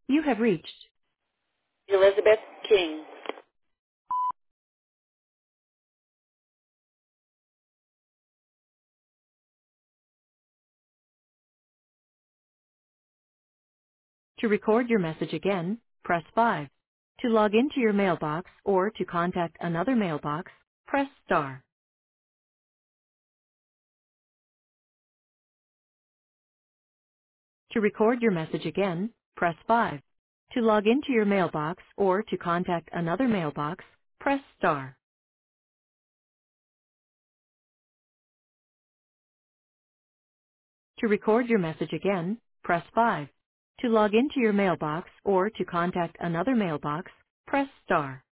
You have reached. Elizabeth King. To record your message again, press 5. To log into your mailbox or to contact another mailbox, press star. To record your message again, press 5. To log into your mailbox or to contact another mailbox, press star. To record your message again, press 5. To log into your mailbox or to contact another mailbox, press star.